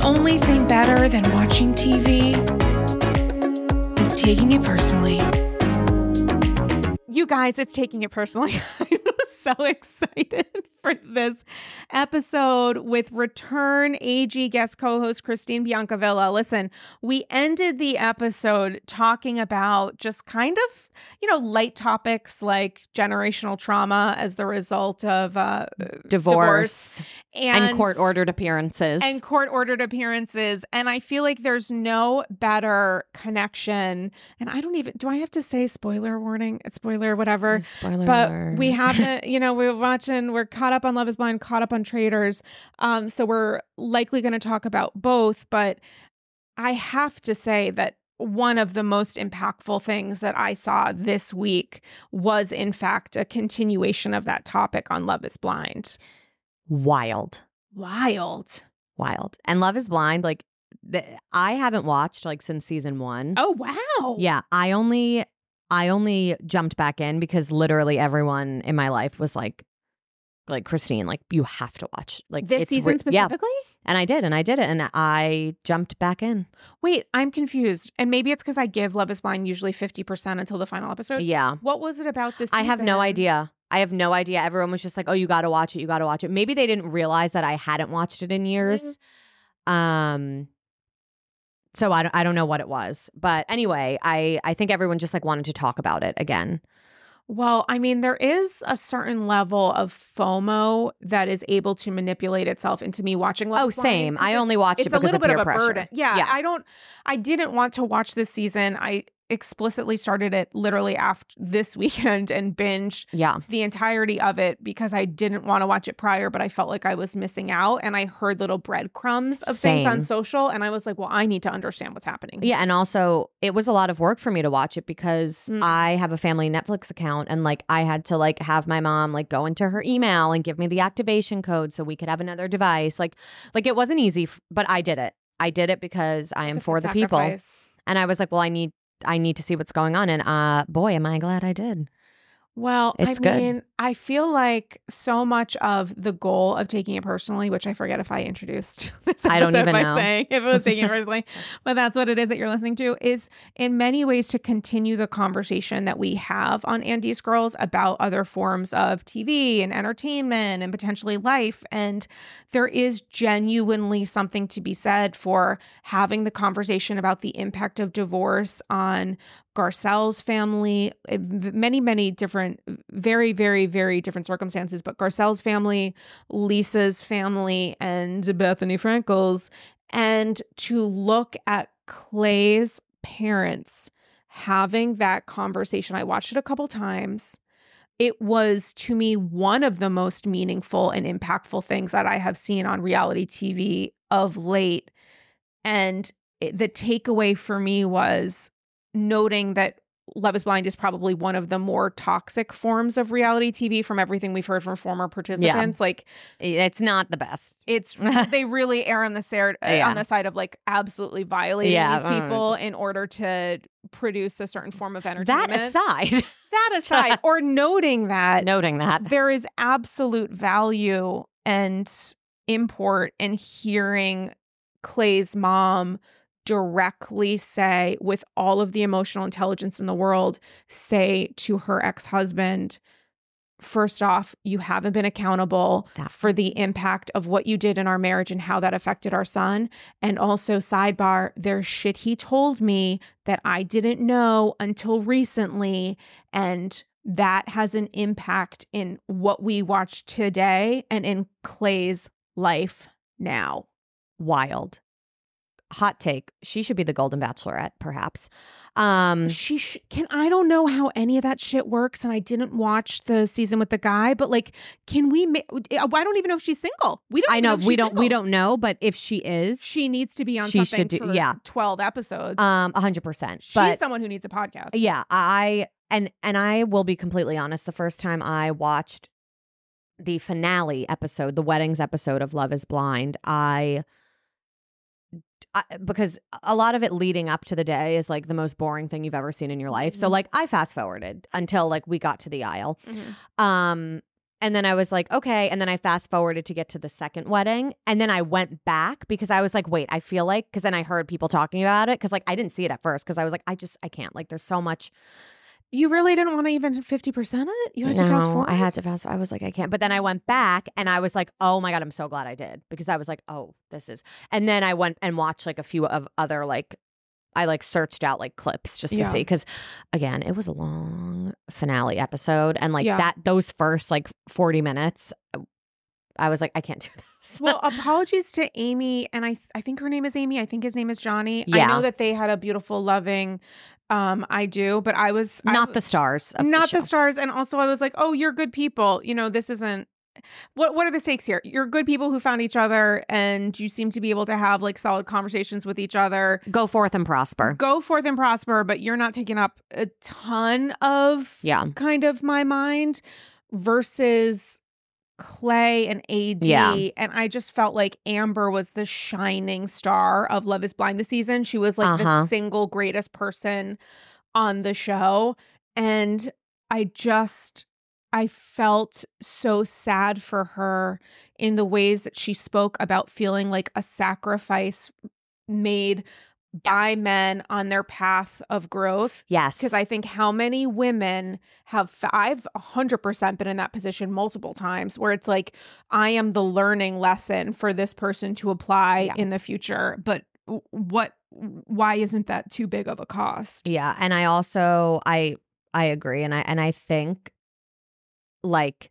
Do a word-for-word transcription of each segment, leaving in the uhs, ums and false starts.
only thing better than watching T V is taking it personally. You guys, it's Taking It Personally. I'm so excited for this episode with return A G guest co-host Christine Biancavilla. Listen, we ended the episode talking about just kind of, you know, light topics like generational trauma as the result of uh, divorce, divorce and, and court-ordered appearances. And court-ordered appearances. And I feel like there's no better connection. And I don't even, do I have to say spoiler warning? Spoiler, whatever. Spoiler but alert. We haven't, you know, we're watching, we're caught up on Love is Blind, caught up on Traitors. Um, so we're likely going to talk about both. But I have to say that one of the most impactful things that I saw this week was, in fact, a continuation of that topic on Love is Blind. Wild. Wild. Wild. And Love is Blind, like, the, I haven't watched, like, since season one. Oh, wow. Yeah. I only, I only jumped back in because literally everyone in my life was like, like, Christine, like, you have to watch. Like This it's season re- specifically? Yeah. And I did, and I did it, and I jumped back in. Wait, I'm confused. And maybe it's because I give Love is Blind usually fifty percent until the final episode. Yeah. What was it about this season? I have no idea. I have no idea. Everyone was just like, oh, you got to watch it. You got to watch it. Maybe they didn't realize that I hadn't watched it in years. Um, so I don't, I don't know what it was. But anyway, I, I think everyone just like wanted to talk about it again. Well, I mean, there is a certain level of FOMO that is able to manipulate itself into me watching Love Oh, is Blind. same. I only watched it It's a because little of bit peer of a pressure. burden. Yeah, Yeah. I don't, I didn't want to watch this season. I explicitly started it literally after this weekend and binged Yeah. the entirety of it because I didn't want to watch it prior, but I felt like I was missing out. And I heard little breadcrumbs of things on Same. social. And I was like, well, I need to understand what's happening. Yeah, and also it was a lot of work for me to watch it because Mm. I have a family Netflix account, and like I had to like have my mom like go into her email and give me the activation code so we could have another device. Like, like it wasn't easy, f- but I did it. I did it because I am It's a for the people, sacrifice. and I was like, well, I need, I need to see what's going on, and uh, boy, am I glad I did. Well, It's I good. mean, I feel like so much of the goal of Taking It Personally, which I forget if I introduced this I don't episode even by know. saying if it was Taking It Personally, but that's what it is that you're listening to, is in many ways to continue the conversation that we have on Andy's Girls about other forms of T V and entertainment and potentially life. And there is genuinely something to be said for having the conversation about the impact of divorce on Garcelle's family, many, many different, very, very, very different circumstances, but Garcelle's family, Lisa's family, and Bethany Frankel's, and to look at Clay's parents having that conversation. I watched it a couple times. It was, to me, one of the most meaningful and impactful things that I have seen on reality T V of late. And it, the takeaway for me was noting that Love is Blind is probably one of the more toxic forms of reality T V from everything we've heard from former participants. Like, It's not the best. it's they really err on the side Yeah. on the side of like absolutely violating Yeah. these people in order to produce a certain form of That entertainment. aside, that aside, or noting that noting that. there is absolute value and import in hearing Clay's mom directly say, with all of the emotional intelligence in the world, say to her ex-husband, first off, you haven't been accountable That- for the impact of what you did in our marriage and how that affected our son. And also, sidebar, there's shit he told me that I didn't know until recently. And that has an impact in what we watch today and in Clay's life now. Wild. Hot take. She should be the Golden Bachelorette, perhaps. Um, She sh- can I don't know how any of that shit works, and I didn't watch the season with the guy, but like, can we? Ma- I don't even know if she's single. We don't. I even know if we she's don't we single. don't know, but if she is, She needs to be on She something should do- for yeah. twelve episodes. um, a hundred percent. She's But someone who needs a podcast. yeah, I and and I will be completely honest. The first time I watched the finale episode, the weddings episode of Love is Blind, I. I, because a lot of it leading up to the day is like the most boring thing you've ever seen in your life. So Mhm. like I fast forwarded until like we got to the aisle. Mhm. Um, And then I was like, okay. And then I fast forwarded to get to the second wedding. And then I went back because I was like, wait, I feel like, because then I heard people talking about it. Because like I didn't see it at first because I was like, I just, I can't. Like there's so much. You really didn't want to even fifty percent it? You had no, to fast forward? I had to fast forward. I was like, I can't. But then I went back and I was like, oh my God, I'm so glad I did. Because I was like, oh, this is. And then I went and watched like a few of other like, I like searched out like clips just to Yeah. see. Because again, it was a long finale episode. And like Yeah. that, those first like forty minutes, I was like, I can't do this. Well, apologies to Amy, and I th- I think her name is Amy. I think his name is Johnny. Yeah. I know that they had a beautiful, loving, um, I do, but I was I Not w- the stars. Of not the, the show. stars, and also I was like, oh, you're good people. You know, this isn't. What what are the stakes here? You're good people who found each other, and you seem to be able to have like solid conversations with each other. Go forth and prosper. Go forth and prosper, but you're not taking up a ton of Yeah. kind of my mind versus Clay and A D. Yeah. And I just felt like Amber was the shining star of Love is Blind this season. She was like Uh-huh. the single greatest person on the show. And I just, I felt so sad for her in the ways that she spoke about feeling like a sacrifice made by men on their path of growth. Yes. Because I think how many women have, I've one hundred percent been in that position multiple times where it's like, I am the learning lesson for this person to apply Yeah. in the future. But what, why isn't that too big of a cost? Yeah. And I also, I, I agree. And I, and I think like,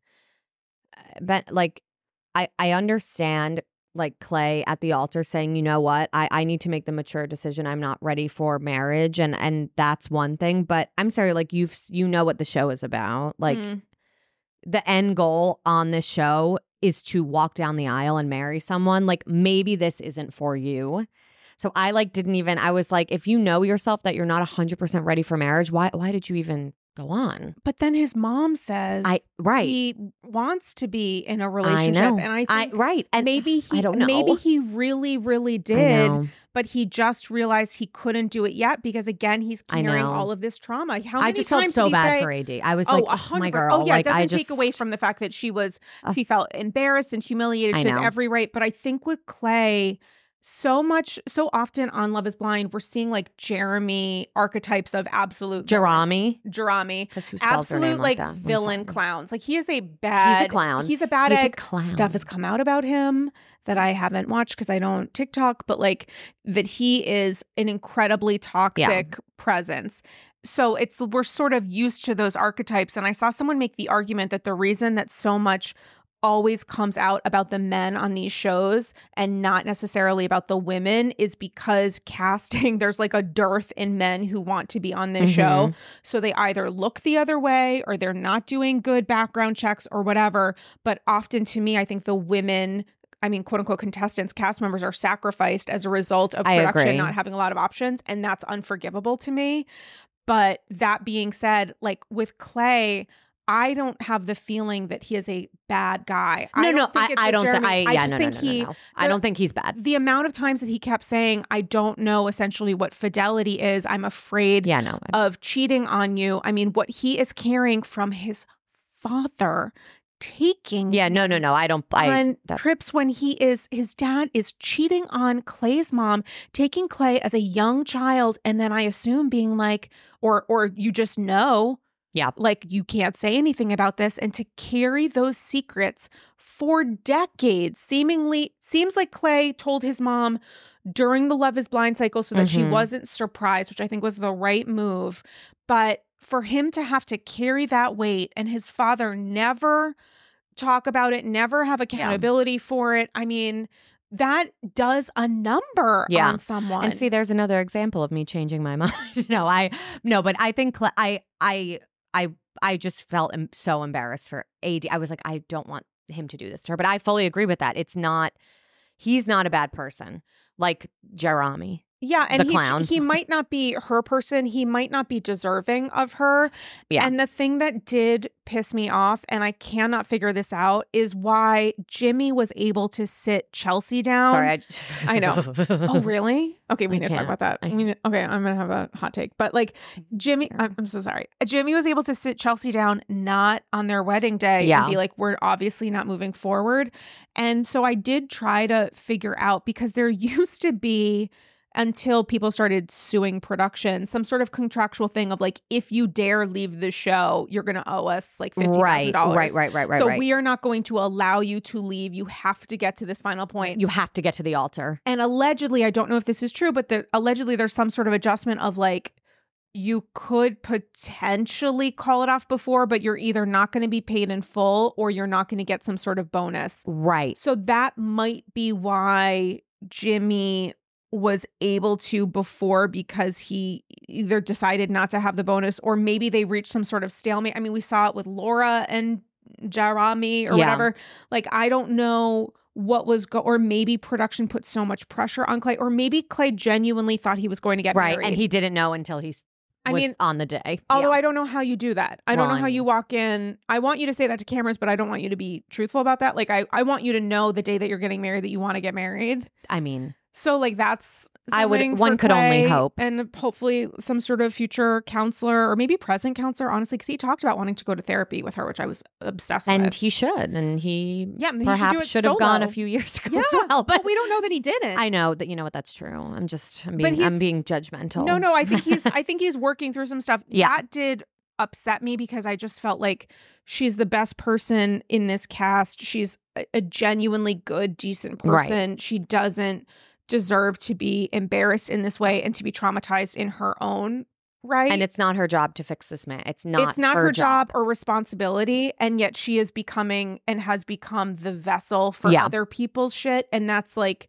but like, I, I understand like Clay at the altar saying, you know what, I, I need to make the mature decision. I'm not ready for marriage. And, and that's one thing, but I'm sorry, like you've, you know what the show is about. Like Mm. the end goal on this show is to walk down the aisle and marry someone. Like maybe this isn't for you. So I like didn't even, I was like, if you know yourself that you're not one hundred percent ready for marriage, why why did you even go on? But then his mom says I right. he wants to be in a I relationship. know. And I I think right. And maybe he I don't know. maybe he really, really I did, know. but he just realized he couldn't do it yet because again, he's I carrying know. all of this trauma. How many I just times felt so did he bad say, for A D. I was oh, like, a oh, my hundred per- girl. Oh yeah, like it doesn't I just take away from the fact that she was Uh, she felt embarrassed and humiliated. I She has know. every right. But I think with Clay, so much, so often on Love is Blind, we're seeing like Jeremy archetypes of absolute Jerami. Jeremy. Because who spells their Absolute name like, like, that? I'm villain sorry. clowns. Like he is a bad He's a clown. He's a bad He's a egg. clown. Stuff has come out about him that I haven't watched because I don't TikTok, but like that he is an incredibly toxic presence. So it's we're sort of used to those archetypes. And I saw someone make the argument that the reason that so much always comes out about the men on these shows and not necessarily about the women is because casting, there's like a dearth in men who want to be on this Mhm. show. So they either look the other way or they're not doing good background checks or whatever. But often to me, I think the women, I mean, quote unquote contestants, cast members are sacrificed as a result of I production agree. not having a lot of options. And that's unforgivable to me. But that being said, like with Clay, I don't have the feeling that he is a bad guy. No, I no, don't think I, it's I with don't. Th- Jeremy. I, I yeah, just no, think no, no, he. no, no. I the- don't think he's bad. The amount of times that he kept saying, "I don't know," essentially what fidelity is. I'm afraid Yeah, no. of cheating on you. I mean, what he is carrying from his father, taking Yeah, no, no, no. I don't. I on that, trips when he is his dad is cheating on Clay's mom, taking Clay as a young child, and then I assume being like, or or you just know, Yeah. like you can't say anything about this, and to carry those secrets for decades. Seemingly seems like Clay told his mom during the Love is Blind cycle so that she Mhm. wasn't surprised, which I think was the right move. But for him to have to carry that weight and his father never talk about it, never have accountability for it. I mean, that does a number Yeah. on someone. And see, there's another example of me changing my mind. no, I no, but I think Cla- I I I I just felt em- so embarrassed for A D. I was like, I don't want him to do this to her. But I fully agree with that. It's not. He's not a bad person like Jeremy. Yeah, and the he, clown. he might not be her person. He might not be deserving of her. Yeah. And the thing that did piss me off, and I cannot figure this out, is why Jimmy was able to sit Chelsea down. Sorry, I, I know. Oh, really? Okay, we I need to talk can't. about that. I- We need- okay, I'm going to have a hot take. But like Jimmy, I'm, I'm so sorry. Jimmy was able to sit Chelsea down not on their wedding day Yeah. and be like, we're obviously not moving forward. And so I did try to figure out, because there used to be, until people started suing production, some sort of contractual thing of like, if you dare leave the show, you're going to owe us like fifty thousand right, dollars. right, right, right, right. So right. we are not going to allow you to leave. You have to get to this final point. You have to get to the altar. And allegedly, I don't know if this is true, but the, allegedly there's some sort of adjustment of like, you could potentially call it off before, but you're either not going to be paid in full or you're not going to get some sort of bonus. Right. So that might be why Jimmy was able to before, because he either decided not to have the bonus or maybe they reached some sort of stalemate. I mean, we saw it with Laura and Jeremy or Yeah. whatever. Like, I don't know what was go or maybe production put so much pressure on Clay, or maybe Clay genuinely thought he was going to get Right. married. And he didn't know until he s- I was mean, on the day. Although Yeah. I don't know how you do that. I don't Well, know how I you mean- walk in. I want you to say that to cameras, but I don't want you to be truthful about that. Like, I, I want you to know the day that you're getting married that you want to get married. I mean, So like that's I would- something one for could only Clay, hope. and hopefully some sort of future counselor or maybe present counselor, honestly, because he talked about wanting to go to therapy with her, which I was obsessed and with. he should. And he Yeah, and he should perhaps do it should have gone a solo. few years ago Yeah, as well. But but we don't know that he didn't. I know that, you know what, that's true. I'm just, I'm But being, I'm he's- being judgmental. No, no, I think he's I think he's working through some stuff. Yeah. That did upset me because I just felt like she's the best person in this cast. She's a, a genuinely good, decent Right. person. She doesn't deserve to be embarrassed in this way and to be traumatized in her own right. And it's not her job to fix this man. It's not it's not her, her job or responsibility, and yet she is becoming and has become the vessel for Yeah. other people's shit, and that's like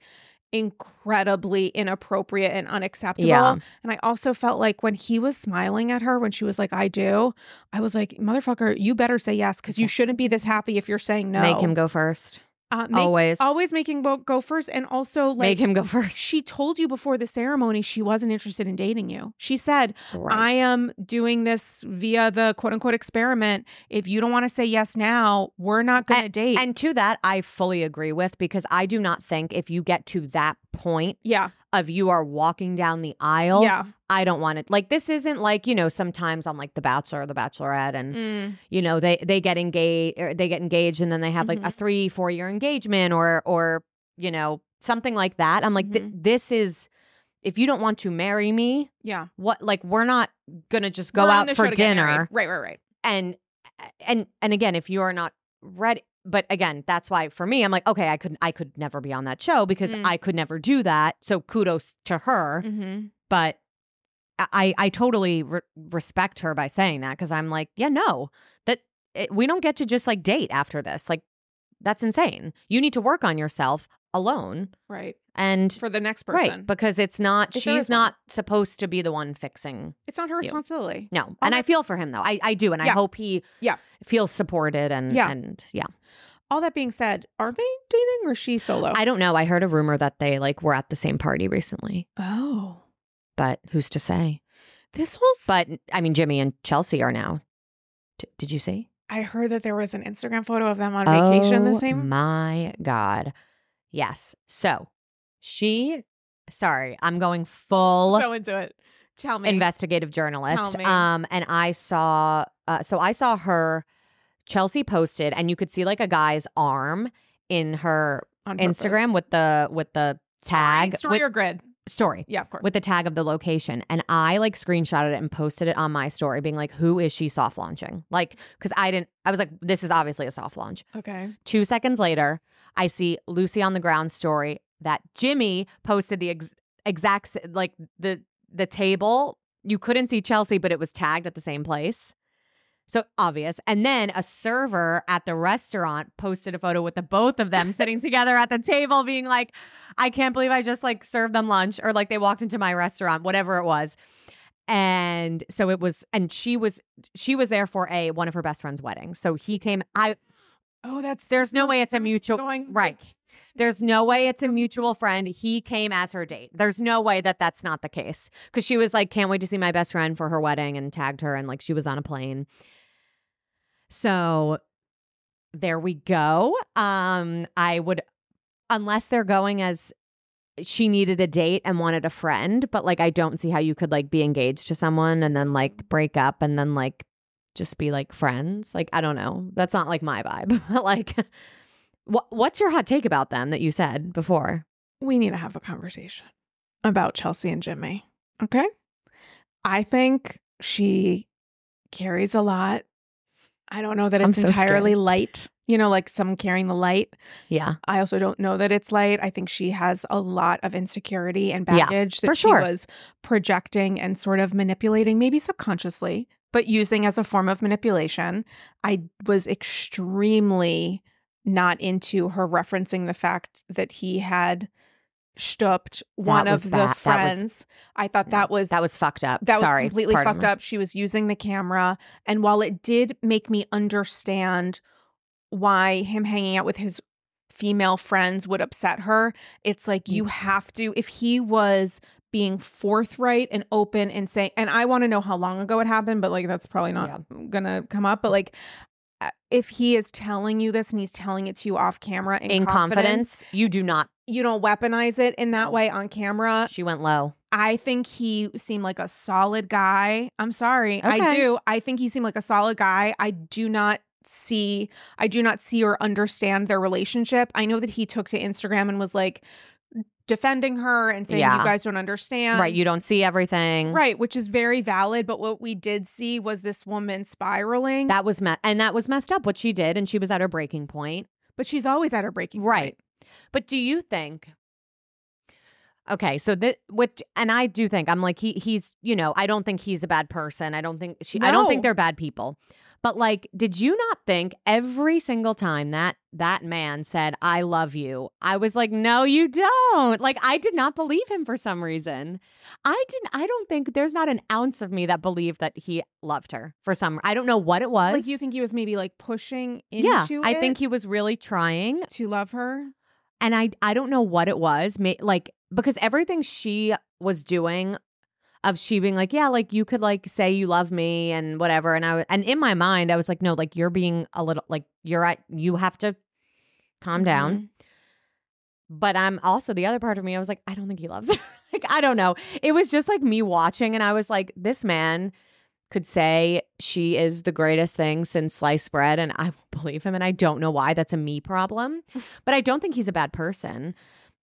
incredibly inappropriate and unacceptable. Yeah. And I also felt like when he was smiling at her when she was like, I do, I was like, motherfucker, you better say yes, because you shouldn't be this happy if you're saying no. Make him go first. Uh, make- Always. always making go, go first. And also like Make him go first. she told you before the ceremony she wasn't interested in dating you. She said, Right. I am doing this via the quote unquote experiment. If you don't want to say yes now, we're not going to date. And to that, I fully agree with, because I do not think if you get to that point yeah. of you are walking down the aisle, Yeah. I don't want it. Like, this isn't like, you know, sometimes on like The Bachelor or The Bachelorette, and Mm. you know, they they get engaged or they get engaged and then they have like Mhm. a three, four year engagement or or, you know, something like that. I'm like, th- Mhm. this is, if you don't want to marry me, Yeah. what, like, we're not gonna just go We're on out this for show to get dinner. married. Right, right, right. And and and again, if you are not ready, but again, that's why for me, I'm like, okay, I could I could never be on that show because Mm. I could never do that. So kudos to her. Mm-hmm. But I I totally re- respect her by saying that, because I'm like, yeah, no, that it, we don't get to just like date after this. Like, that's insane. You need to work on yourself alone, Right. and For the next person. right, because it's not. If there she's is one. not supposed to be the one fixing. It's not her You. responsibility. No, and I feel for him though. I I do, and I Yeah. hope he Yeah. feels supported and Yeah. and yeah. All that being said, are they dating or is she solo? I don't know. I heard a rumor that they like were at the same party recently, oh. but who's to say? This whole s- But I mean, Jimmy and Chelsea are now. D- did you see? I heard that there was an Instagram photo of them on vacation Oh the same. my God. Yes. So she, sorry, I'm going full So into it. Tell me. investigative journalist. Tell me. Um, and I saw, uh, so I saw her, Chelsea posted, and you could see like a guy's arm in her On purpose. Instagram with the, with the tag. Story with, or grid? story. Yeah, of course. With the tag of the location. And I like screenshotted it and posted it on my story being like, who is she soft launching? Like, because I didn't, I was like, this is obviously a soft launch. okay. Two seconds later, I see Lucy on the Ground story that Jimmy posted the ex- exact, s- like the, the table. You couldn't see Chelsea, but it was tagged at the same place. So obvious. And then a server at the restaurant posted a photo with the both of them sitting together at the table being like, I can't believe I just like served them lunch, or like they walked into my restaurant, whatever it was. And so it was, and she was, she was there for a, one of her best friend's wedding. So he came, I, Oh, that's there's no way it's a mutual, going right. There's no way it's a mutual friend. He came as her date. There's no way that that's not the case. Because she was like, can't wait to see my best friend for her wedding, and tagged her, and like she was on a plane. So there we go. Um, I would, unless they're going as she needed a date and wanted a friend, but like I don't see how you could like be engaged to someone and then like break up and then like just be like friends. Like, I don't know. That's not like my vibe. Like, what what's your hot take about them that you said before? We need to have a conversation about Chelsea and Jimmy. Okay? I think she carries a lot. I don't know that it's so entirely scared. light. You know, like someone carrying the light. Yeah. I also don't know that it's light. I think she has a lot of insecurity and Yeah, baggage that for she sure. was projecting and sort of manipulating, maybe subconsciously, but using as a form of manipulation. I was extremely not into her referencing the fact that he had stooped one was of the bad. That was- friends. I thought that was That was fucked up. that Sorry. was completely Pardon fucked me. up. She was using the camera. And while it did make me understand why him hanging out with his female friends would upset her, it's like you have to, if he was being forthright and open and saying, and I want to know how long ago it happened, but like that's probably not gonna come up. But like uh, if he is telling you this and he's telling it to you off camera in, In confidence, confidence, you do not. you don't weaponize it in that way on camera. She went low. I think he seemed like a solid guy. I'm sorry. I Okay. do. I think he seemed like a solid guy. I do not see I do not see or understand their relationship. I know that he took to Instagram and was like defending her and saying Yeah. you guys don't understand. Right. You don't see everything. Right, which is very valid, but what we did see was this woman spiraling. That was me- and that was messed up what she did, and she was at her breaking point. But she's always at her breaking Right. point. But do you think Okay, so that which and I do think I'm like he he's, you know, I don't think he's a bad person. I don't think she I don't think No. they're bad people. But like, did you not think every single time that that man said I love you, I was like, no, you don't. Like, I did not believe him for some reason. I didn't I don't think there's not an ounce of me that believed that he loved her for some I don't know what it was. Like you think he was maybe like pushing into Yeah, it I think he was really trying. to love her? And I I don't know what it was. May, like because everything she was doing of she being like, yeah, like you could like say you love me and whatever. And I w- and in my mind, I was like, no, like you're being a little like you're at you have to calm down. Mhm. But I'm also the other part of me, I was like, I don't think he loves her. Like, I don't know. It was just like me watching and I was like, this man could say she is the greatest thing since sliced bread and I won't believe him. And I don't know why. That's a me problem. But I don't think he's a bad person.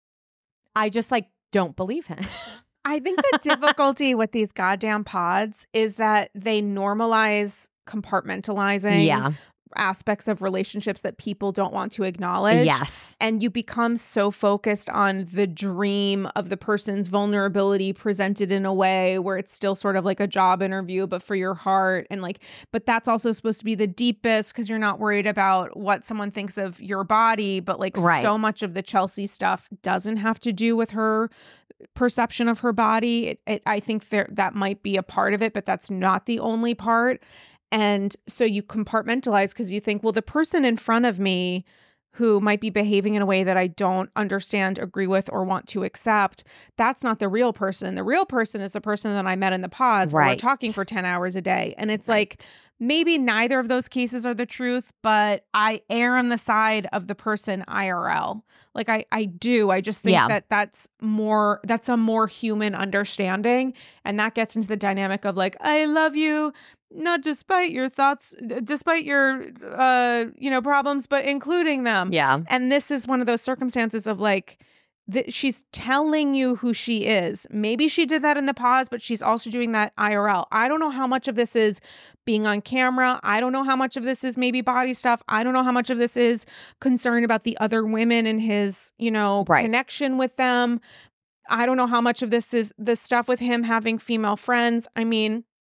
I just like don't believe him. I think the difficulty with these goddamn pods is that they normalize compartmentalizing Yeah. aspects of relationships that people don't want to acknowledge. Yes. And you become so focused on the dream of the person's vulnerability presented in a way where it's still sort of like a job interview, but for your heart. And like, but that's also supposed to be the deepest because you're not worried about what someone thinks of your body. But like Right. so much of the Chelsea stuff doesn't have to do with her perception of her body. It, it, I think there that might be a part of it, but that's not the only part. And so you compartmentalize because you think, well, the person in front of me who might be behaving in a way that I don't understand, agree with, or want to accept, that's not the real person. The real person is the person that I met in the pods where we're Right. talking for ten hours a day. And it's like, maybe neither of those cases are the truth, but I err on the side of the person I R L. Like I, I do. I just think Yeah. that that's more, that's a more human understanding. And that gets into the dynamic of like, I love you, not despite your thoughts, d- despite your, uh, you know, problems, but including them. Yeah. And this is one of those circumstances of like, that she's telling you who she is. Maybe she did that in the pause, but she's also doing that I R L. I don't know how much of this is being on camera. I don't know how much of this is maybe body stuff. I don't know how much of this is concern about the other women and his, you know, Right. connection with them. I don't know how much of this is the stuff with him having female friends. I mean,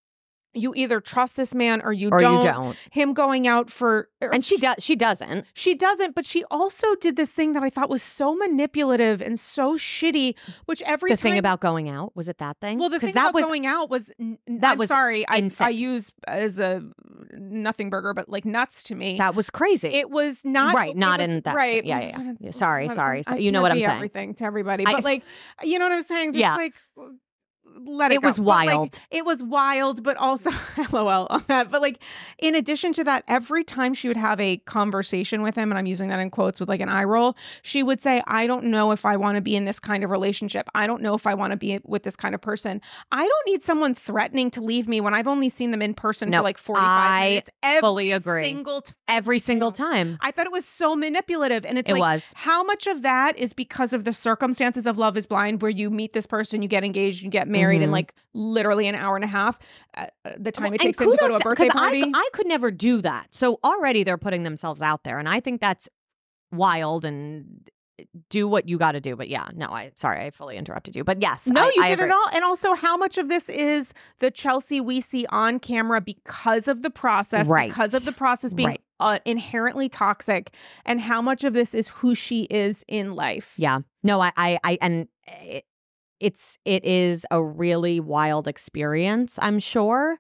you either trust this man or you or don't. you don't. Him going out for And she does. She doesn't. She doesn't, but she also did this thing that I thought was so manipulative and so shitty. Which every the time, thing about going out was it that thing? well, the thing that about was, going out was n- that I'm was sorry, I insane. I use as a nothing burger, but like nuts to me. That was crazy. It was not right, not it was, in that. right. Yeah, yeah, yeah. yeah. Sorry, sorry. I You know can't what I'm be saying. Everything to everybody, I- but like, you know what I'm saying? Just Yeah. like. Let it, It go. was But, like, wild. it was wild, but also LOL on that. But like, in addition to that, every time she would have a conversation with him, and I'm using that in quotes with like an eye roll, she would say, I don't know if I want to be in this kind of relationship. I don't know if I want to be with this kind of person. I don't need someone threatening to leave me when I've only seen them in person No, for like forty-five I minutes. Every fully agree. Single time. Every single time. I thought it was so manipulative. And it's It like, was. how much of that is because of the circumstances of Love is Blind, where you meet this person, you get engaged, you get married in Mhm. like literally an hour and a half, uh, the time Well, it and takes them to go to a kudos birthday 'cause party. I, I could never do that. So already they're putting themselves out there. And I think that's wild and do what you got to do. But yeah, no, I sorry, I fully interrupted you. But yes, no, I, you I did agree. it all. And also, how much of this is the Chelsea we see on camera because of the process, Right. because of the process being Right. uh, inherently toxic, and how much of this is who she is in life? Yeah. No, I, I, I and it, it's, it is a really wild experience, I'm sure.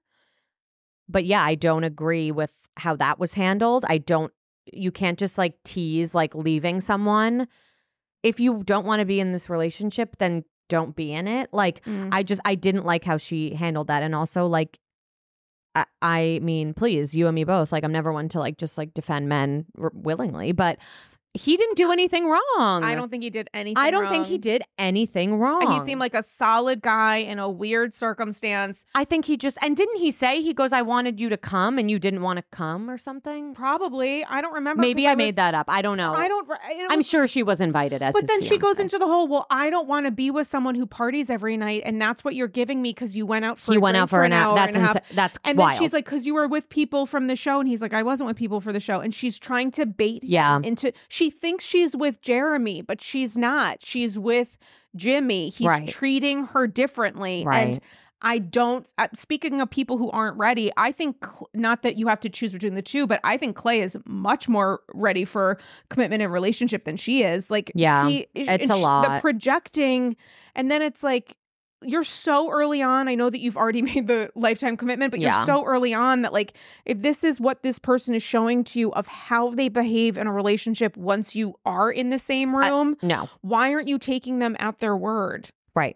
But yeah, I don't agree with how that was handled. I don't, you can't just like tease like leaving someone. If you don't want to be in this relationship, then don't be in it. Like, Mm. I just, I didn't like how she handled that. And also, like, I, I mean, please, you and me both. Like, I'm never one to like just like defend men r- willingly, but he didn't do anything wrong. I don't think he did anything I don't wrong. think he did anything wrong. And he seemed like a solid guy in a weird circumstance. I think he just, and didn't he say, he goes, I wanted you to come and you didn't want to come or something? Probably. I don't remember. Maybe 'cause I made was- that up. I don't know. I don't. it I'm was- sure she was invited as But his then she goes fiancée. into the whole, well, I don't want to be with someone who parties every night, and that's what you're giving me because you went out for He a went drink out for an hour. That's and a half. insa- that's And wild. then she's like, because you were with people from the show. And he's like, I wasn't with people for the show. And she's trying to bait him Yeah. into, she thinks she's with Jeremy, but she's not. She's with Jimmy. He's Right. treating her differently. Right. And I don't, uh, speaking of people who aren't ready, I think, Cl- not that you have to choose between the two, but I think Clay is much more ready for commitment and relationship than she is. Like, Yeah, he, it's and a sh- The lot. projecting, and then it's like, you're so early on. I know that you've already made the lifetime commitment, but Yeah. you're so early on that, like, if this is what this person is showing to you of how they behave in a relationship once you are in the same room, no, why aren't you taking them at their word? right.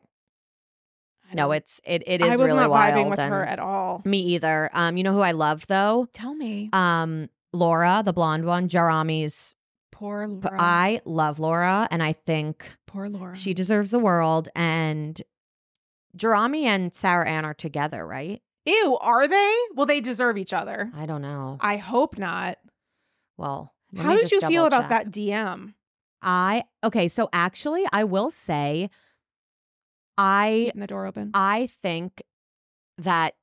I No, don't- it's, it, it I is was really not wild. vibing with and her at all. Me either. Um, you know who I love though? Tell me. Um, Laura, the blonde one, Jerami's. Poor But Laura. I love Laura, and I think Poor Laura. she deserves the world. And Jerami and Sarah Ann are together, right? Ew, are they? Well, they deserve each other. I don't know. I hope not. Well, let How me did just you feel double about check. that D M? I okay, so actually, I will say, I Getting the door open. I think that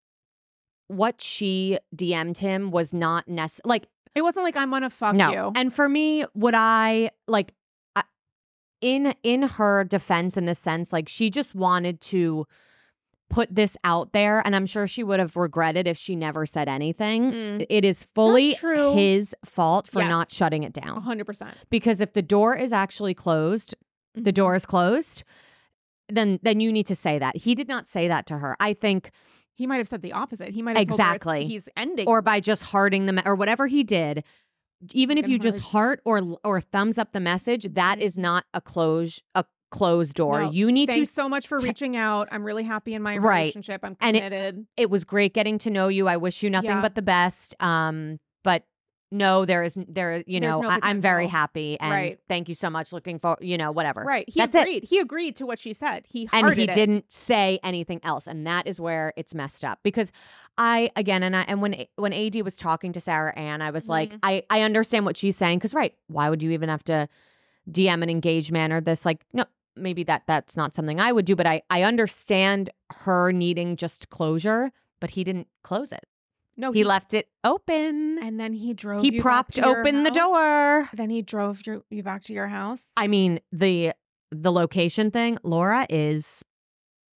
what she D M'd him was not necessary. Like, It wasn't like I'm gonna fuck no. you. And for me, would I like I, in in her defense, in the sense, like she just wanted to put this out there, and I'm sure she would have regretted if she never said anything. Mm. It is fully That's true. his fault for Yes. not shutting it A down. hundred percent. Because if the door is actually closed, the door is closed, then then you need to say that. He did not say that to her. I think, He might have said the opposite. He might have told her it's- Exactly. he's ending. or by just hearting the me- or whatever he did, even if Fucking you just hearts. heart or or thumbs up the message, that is not a close a closed door. No, You need Thanks to. so much for t- reaching out. I'm really happy in my Right. relationship. I'm And it- committed. It was great getting to know you. I wish you nothing Yeah. but the best. Um, but. No, there is there. You There's know, no I, I'm very potential. happy, and Right. thank you so much. Looking for, you know, whatever. Right. He That's it. agreed. He agreed to what she said. He And hearted he it. didn't say anything else, and that is where it's messed up. Because I again, and I and when when A D was talking to Sarah Ann, I was like, Mhm. I I understand what she's saying. Because right, why would you even have to D M an engaged man or this? Like, no, maybe that that's not something I would do. But I I understand her needing just closure, but he didn't close it. No, He left it open. And then he drove. He you back propped to your open the house? door. Then he drove your, you back to your house. I mean, the the location thing, Laura is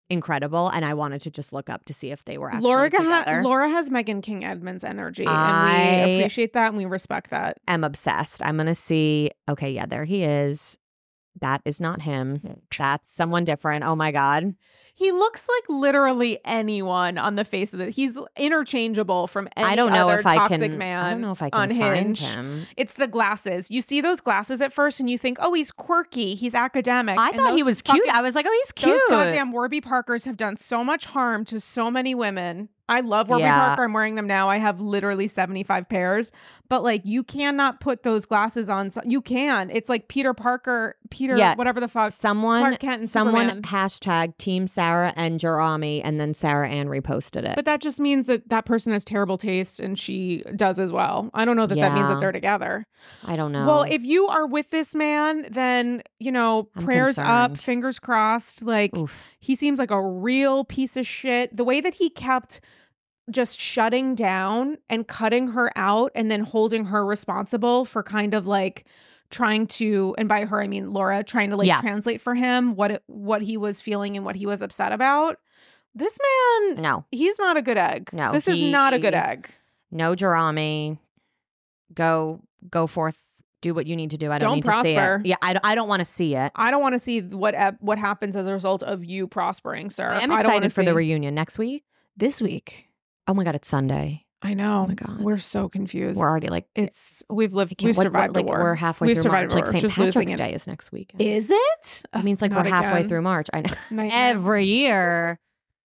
incredible, and I wanted to just look up to see if they were actually Laura together. ha- Laura has Megan King Edmonds energy, I and we appreciate that and we respect that. I'm obsessed. I'm gonna see. Okay, yeah, there he is. That is not him. That's someone different. Oh my God. He looks like literally anyone on the face of it. He's interchangeable from any I don't know other if I toxic can. man. I don't know if I can Unhinged. find him. It's the glasses. You see those glasses at first, and you think, "Oh, he's quirky. He's academic." I and thought he those was cute. fucking- I was like, oh, he's cute. Those goddamn Warby Parkers have done so much harm to so many women. I love Warby Yeah. Parker. I'm wearing them now. I have literally seventy-five pairs. But like, you cannot put those glasses on. So- you can. It's like Peter Parker, Peter, Yeah. whatever the fuck. Someone, Clark Kent and someone Superman. hashtag Team Sarah and Jerami, and then Sarah Ann reposted it. But that just means that that person has terrible taste, and she does as well. I don't know that that means Yeah. that they're together. I don't know. Well, if you are with this man, then, you know, I'm prayers up, concerned. fingers crossed. Like, Oof. he seems like a real piece of shit. The way that he kept just shutting down and cutting her out and then holding her responsible for kind of like trying to, and by her I mean Laura, trying to like Yeah. translate for him what it, what he was feeling and what he was upset about. This man, No, he's not a good egg. No, this is he- not a good egg. no Jerami. Go, go forth. Do what you need to do. I don't, Don't need prosper. to see it. Yeah, I, I don't want to see it. I don't want to see what ep- what happens as a result of you prospering, sir. I am I don't wanna excited for the see- reunion next week. this week. Oh my God, it's Sunday. I know. Oh my God. We're so confused. We're already like, it's we've lived. can't- We've what- survived what- like, the war. We're halfway We've through survived March. the Like war. Saint Just losing Patrick's it. Day is next week. Is it? It means like Not we're halfway again. through March. I know. Nightmare. Every year.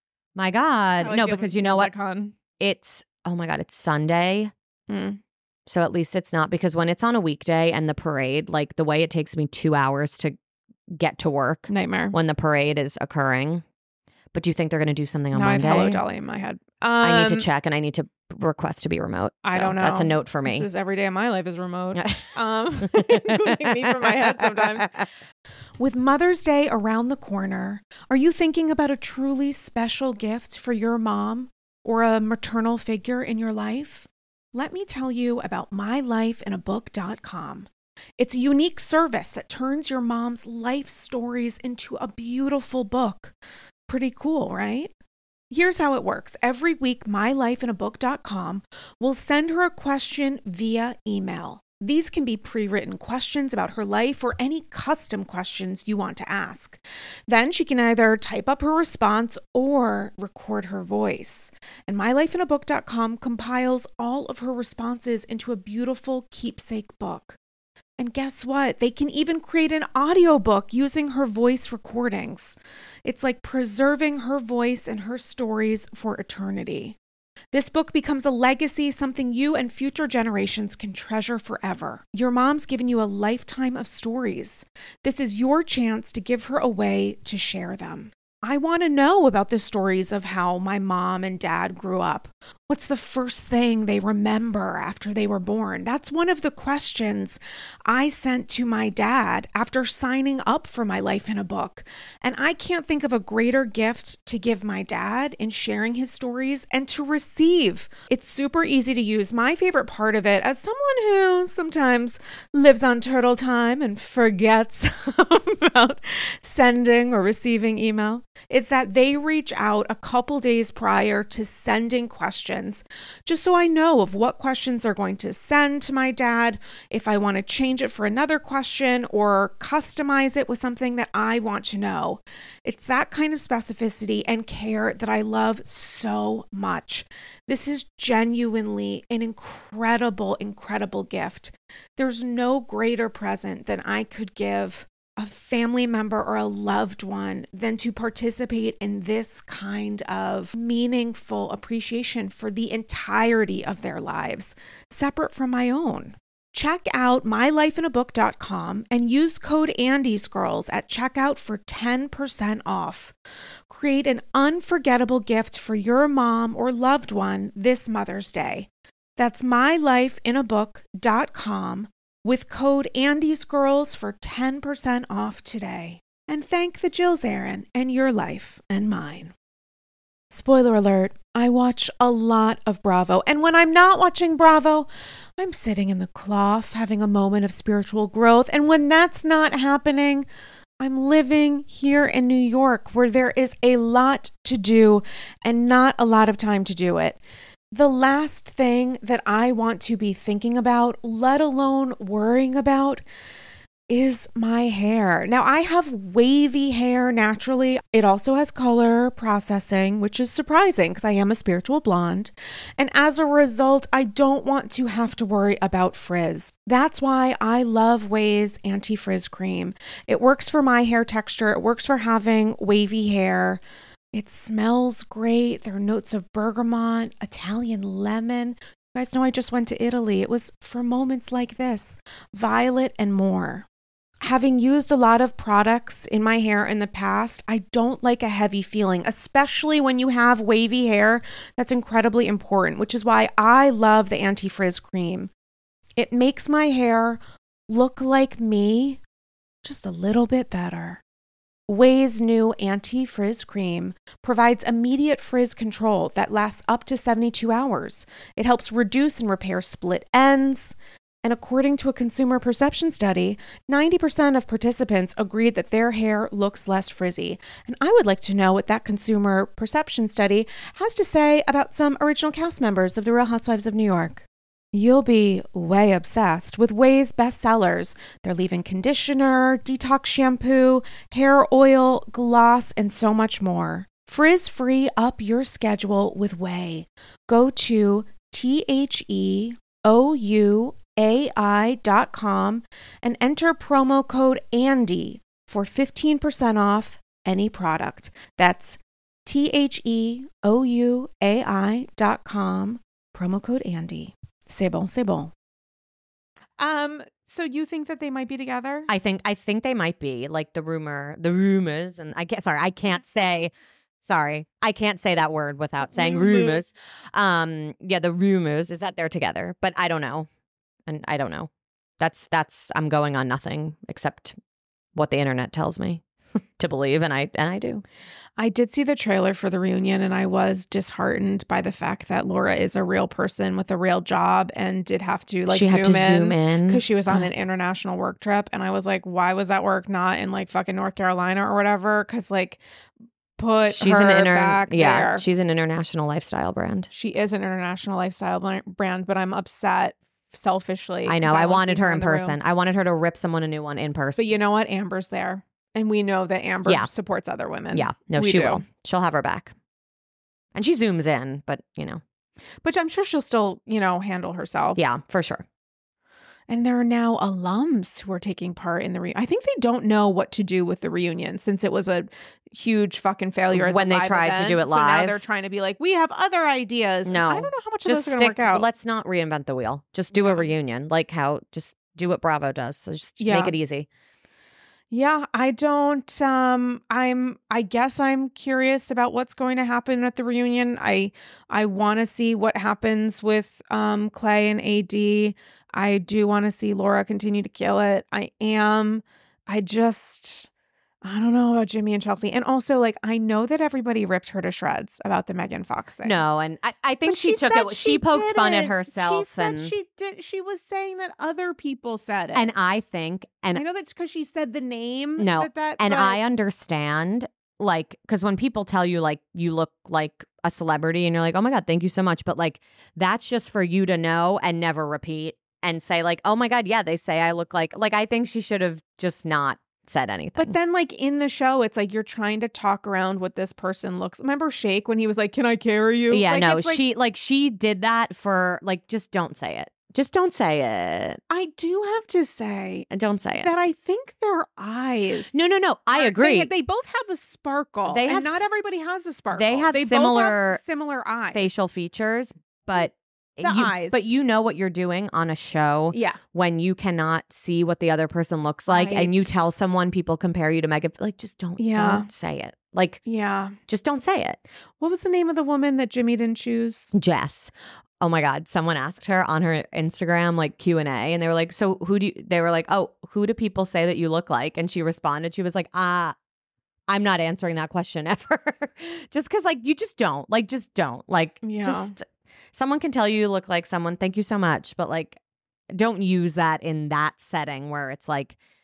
My God. I like no, it because when you know what? SantaCon. It's, oh my God, it's Sunday. Mm. So at least it's not, because when it's on a weekday and the parade, like the way it takes me two hours to get to work Nightmare. when the parade is occurring. But do you think they're going to do something on Now I have Monday? Hello Dolly in my head. Um, I need to check, and I need to request to be remote. I So don't know. That's a note for me. This is every day of my life is remote. um, including me from my head sometimes. With Mother's Day around the corner, are you thinking about a truly special gift for your mom or a maternal figure in your life? Let me tell you about my life in a book dot com. It's a unique service that turns your mom's life stories into a beautiful book. Pretty cool, right? Here's how it works. Every week, my life in a book dot com will send her a question via email. These can be pre-written questions about her life or any custom questions you want to ask. Then she can either type up her response or record her voice. And my life in a book dot com compiles all of her responses into a beautiful keepsake book. And guess what? They can even create an audiobook using her voice recordings. It's like preserving her voice and her stories for eternity. This book becomes a legacy, something you and future generations can treasure forever. Your mom's given you a lifetime of stories. This is your chance to give her a way to share them. I want to know about the stories of how my mom and dad grew up. What's the first thing they remember after they were born? That's one of the questions I sent to my dad after signing up for my life in a book. And I can't think of a greater gift to give my dad in sharing his stories and to receive. It's super easy to use. My favorite part of it, as someone who sometimes lives on turtle time and forgets about sending or receiving email, is that they reach out a couple days prior to sending questions, just so I know of what questions they're going to send to my dad, if I want to change it for another question or customize it with something that I want to know. It's that kind of specificity and care that I love so much. This is genuinely an incredible, incredible gift. There's no greater present than I could give a family member or a loved one than to participate in this kind of meaningful appreciation for the entirety of their lives, separate from my own. Check out my life in a book dot com and use code Andy's Girls at checkout for ten percent off. Create an unforgettable gift for your mom or loved one this Mother's Day. That's my life in a book dot com with code Andy's Girls for ten percent off today. And thank the Jills Aaron and your life and mine. Spoiler alert, I watch a lot of Bravo. And when I'm not watching Bravo, I'm sitting in the cloth having a moment of spiritual growth. And when that's not happening, I'm living here in New York where there is a lot to do and not a lot of time to do it. The last thing that I want to be thinking about, let alone worrying about, is my hair. Now, I have wavy hair naturally. It also has color processing, which is surprising because I am a spiritual blonde. And as a result, I don't want to have to worry about frizz. That's why I love Ouai's anti-frizz cream. It works for my hair texture. It works for having wavy hair. It smells great. There are notes of bergamot, Italian lemon. You guys know I just went to Italy. It was for moments like this, violet and more. Having used a lot of products in my hair in the past, I don't like a heavy feeling, especially when you have wavy hair. That's incredibly important, which is why I love the anti-frizz cream. It makes my hair look like me, just a little bit better. Ouai's new anti-frizz cream provides immediate frizz control that lasts up to seventy-two hours. It helps reduce and repair split ends. And according to a consumer perception study, ninety percent of participants agreed that their hair looks less frizzy. And I would like to know what that consumer perception study has to say about some original cast members of The Real Housewives of New York. You'll be way obsessed with Ouai's bestsellers. Their leave-in conditioner, detox shampoo, hair oil, gloss, and so much more. Frizz-free up your schedule with Ouai. Go to T H E O U A I dot com and enter promo code Andy for fifteen percent off any product. That's T H E O U A I dot com, promo code Andy. C'est bon, c'est bon. Um, so you think that they might be together? I think I think they might be, like the rumor, the rumors, and I can't. Sorry, I can't say. Sorry, I can't say that word without saying rumors. Um, yeah, the rumors is that they're together, but I don't know, and I don't know. That's that's I'm going on nothing except what the internet tells me to believe, and I and I do. I did see the trailer for the reunion, and I was disheartened by the fact that Laura is a real person with a real job and did have to like she zoom had to in zoom in because she was on an international work trip. And I was like, why was that work not in like fucking North Carolina or whatever? Because like put she's her an inter- back yeah, there. She's an international lifestyle brand. She is an international lifestyle brand, but I'm upset selfishly. I know. I, I wanted her in, in person. I wanted her to rip someone a new one in person. But you know what? Amber's there. And we know that Amber yeah. supports other women. Yeah. No, we she do. will. She'll have her back. And she zooms in, but, you know. But I'm sure she'll still, you know, handle herself. Yeah, for sure. And there are now alums who are taking part in the reunion. I think they don't know what to do with the reunion since it was a huge fucking failure as when a they live tried event. to do it So live. now they're trying to be like, we have other ideas. No. I don't know how much just of those are stick, going to work out. Let's not reinvent the wheel. Just do yeah. a reunion. Like how, just do what Bravo does. So just yeah. make it easy. Yeah, I don't, um, I'm, I guess I'm curious about what's going to happen at the reunion. I, I want to see what happens with, um, Clay and A D. I do want to see Laura continue to kill it. I am, I just, I don't know about Jimmy and Chelsea. And also, like, I know that everybody ripped her to shreds about the Megan Fox thing. No, and I, I think But she, she took said it. she She poked fun at didn't. herself. She said and she did. She was saying that other people said it. and I think, and I know that's because she said the name. No, that, that, and but- I understand, like, because when people tell you, like, you look like a celebrity and you're like, oh my God, thank you so much. But, like, that's just for you to know and never repeat and say, like, oh my God, yeah, they say I look like, like, I think she should have just not said anything. But then, like, in the show, it's like you're trying to talk around what this person looks. Remember Shake when he was like, can I carry you? Yeah, like, no, it's like, she, like, she did that for, like, just don't say it. Just don't say it. I do have to say Don't say it. that I think their eyes. No, no, no. I agree. They, they both have a sparkle. They and have not s- everybody has a sparkle. they have they similar both have similar eyes. facial features, but The you, eyes. but you know what you're doing on a show Yeah. when you cannot see what the other person looks like, and you Right. tell someone people compare you to Megan. Like, just don't, Yeah. don't say it. Like, Yeah. just don't say it. What was the name of the woman that Jimmy didn't choose? Jess. Oh my God. Someone asked her on her Instagram, like Q and A, and they were like, so who do you, they were like, oh, who do people say that you look like? And she responded, she was like, ah, I'm not answering that question ever. Just because, like, you just don't. Like, just don't. Like, Yeah. just someone can tell you you look like someone. Thank you so much. But, like, don't use that in that setting where it's like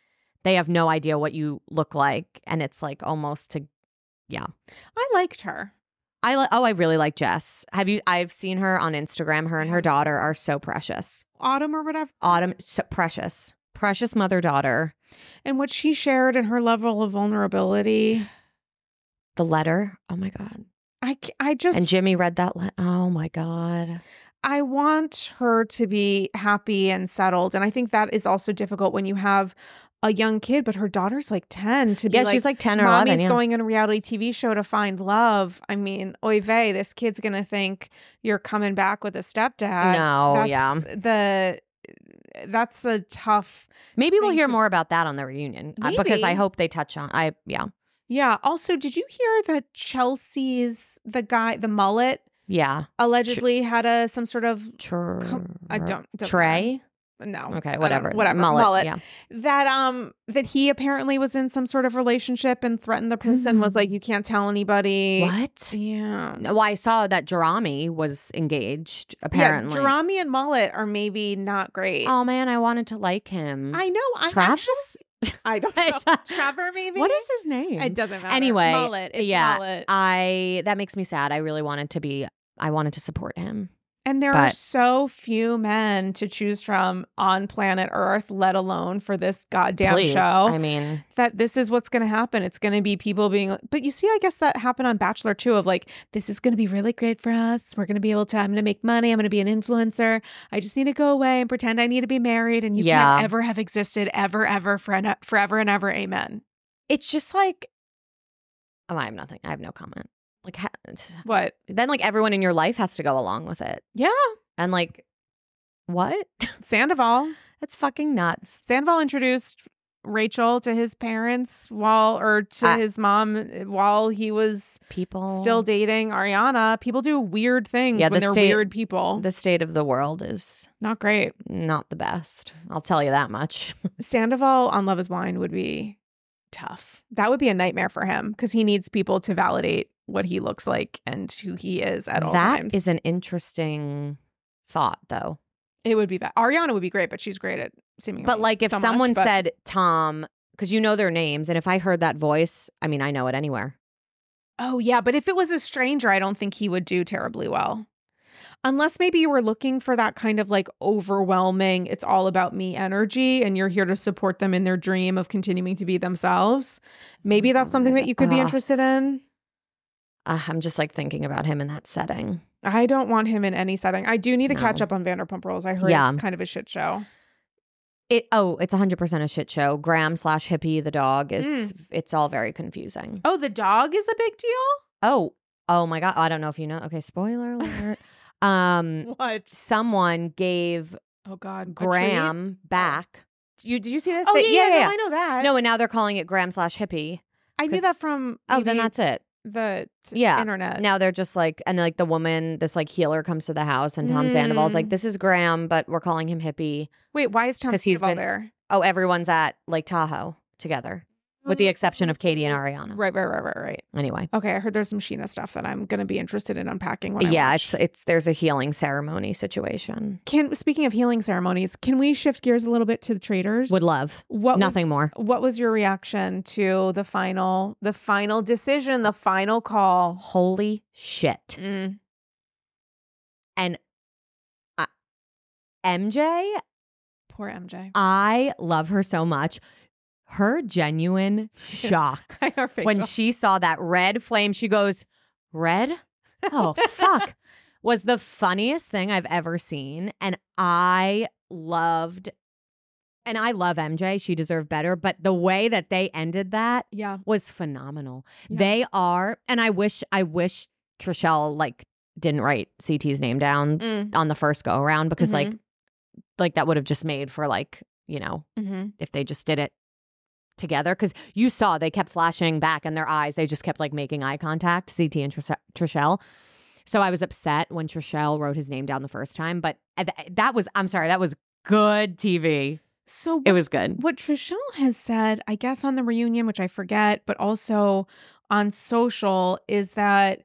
they have no idea what you look like, and it's like almost to, yeah. I liked her. I li- oh, I really like Jess. Have you? I've seen her on Instagram. Her and her daughter are so precious. Autumn or whatever. Autumn, so precious, precious mother daughter. And what she shared and her level of vulnerability. The letter. Oh my god. I I just and Jimmy read that. Le- oh my god. I want her to be happy and settled, and I think that is also difficult when you have a young kid, but her daughter's like ten to be yeah, like, she's like ten or mommy's eleven. Yeah. going on a reality T V show to find love. I mean, oy vey, this kid's gonna think you're coming back with a stepdad. No, that's yeah. The that's a tough. Maybe we'll thing hear to- more about that on the reunion uh, because I Maybe. hope they touch on. I yeah Yeah. Also, did you hear that Chelsea's the guy, the mullet, yeah. allegedly had a some sort of Tr- I don't, don't Trey. no Okay, I don't whatever. know, whatever Mullet. mullet. Yeah. That um that he apparently was in some sort of relationship and threatened the person. Was like, you can't tell anybody. What? Yeah. Well, I saw that Jerami was engaged. Apparently, Yeah, Jerami and Mullet are maybe not great. Oh man, I wanted to like him. I know. I'm Travis? actually, I don't know. Trevor, maybe. What is his name? It doesn't matter. Anyway, Mullet. It's yeah, Mullet. I that makes me sad. I really wanted to be. I wanted to support him. And there are But- so few men to choose from on planet Earth, let alone for this goddamn Please. show, I mean, that this is what's going to happen. It's going to be people being, but you see, I guess that happened on Bachelor too, of like, this is going to be really great for us. We're going to be able to, I'm going to make money. I'm going to be an influencer. I just need to go away and pretend I need to be married. And you Yeah. can't ever have existed ever, ever, for, forever and ever. Amen. it's just like. Oh, I have nothing. I have no comment. Like, ha- What? then like everyone in your life has to go along with it, Yeah. and like, what? Sandoval. That's fucking nuts. Sandoval introduced Rachel to his parents while, or to I- his mom while he was People still dating Ariana. People do weird things Yeah, when the they're state- weird people. The state of the world is Not great. not the best. I'll tell you that much. Sandoval on Love is Blind would be tough. That would be a nightmare for him because he needs people to validate what he looks like and who he is at all That times. is an interesting thought, though. It would be bad. Ariana would be great, but she's great at seemingly. But like, if so much, someone but- said Tom, because you know their names, and if I heard that voice, I mean, I know it anywhere. Oh, yeah. But if it was a stranger, I don't think he would do terribly well. Unless maybe you were looking for that kind of like overwhelming, it's all about me energy, and you're here to support them in their dream of continuing to be themselves. Maybe that's something that you could be Uh, interested in. Uh, I'm just like thinking about him in that setting. I don't want him in any setting. I do need to catch No. up on Vanderpump Rules. I heard Yeah. it's kind of a shit show. It oh, it's one hundred percent a shit show. Graham slash Hippie the dog is Mm. it's all very confusing. Oh, the dog is a big deal? Oh, oh my god, I don't know if you know. Okay, spoiler alert. um, What? someone gave Oh, God. A Graham back. You did you see this? treat? Oh, They- yeah, yeah, no, I know that. No, and now they're calling it Graham slash Hippie. I knew 'cause- that from Oh, then maybe that's it. the t- Yeah. internet. Now they're just like, and like the woman, this like healer comes to the house, and Tom Sandoval's Mm. like, "This is Graham, but we're calling him Hippie." Wait, why is Tom 'Cause he's Sandoval been- there? Oh, everyone's at Lake Tahoe together, with the exception of Katie and Ariana. Right, right, right, right, right. Anyway, Okay, I heard there's some Sheena stuff that I'm going to be interested in unpacking when I yeah, watch. it's it's there's a healing ceremony situation. Can speaking of healing ceremonies, can we shift gears a little bit to the traders? Would love What nothing was, more. What was your reaction to the final, the final decision, the final call? Holy shit! Mm. And uh, M J, Poor M J. I love her so much. Her genuine shock Her facial. when she saw that red flame, she goes, "Red? Oh, fuck." Was the funniest thing I've ever seen. And I loved, and I love M J. She deserved better. But the way that they ended that yeah, was phenomenal. Yeah. They are, and I wish, I wish Trishelle like didn't write C T's name down Mm. on the first go around because Mhm. like, like that would have just made for like, you know, mm-hmm. if they just did it together, because you saw they kept flashing back in their eyes. They just kept like making eye contact, C T and Trish- Trishelle. So I was upset when Trishelle wrote his name down the first time, but th- that was, I'm sorry, that was good T V. So It was good. what Trishelle has said, I guess on the reunion, which I forget, but also on social, is that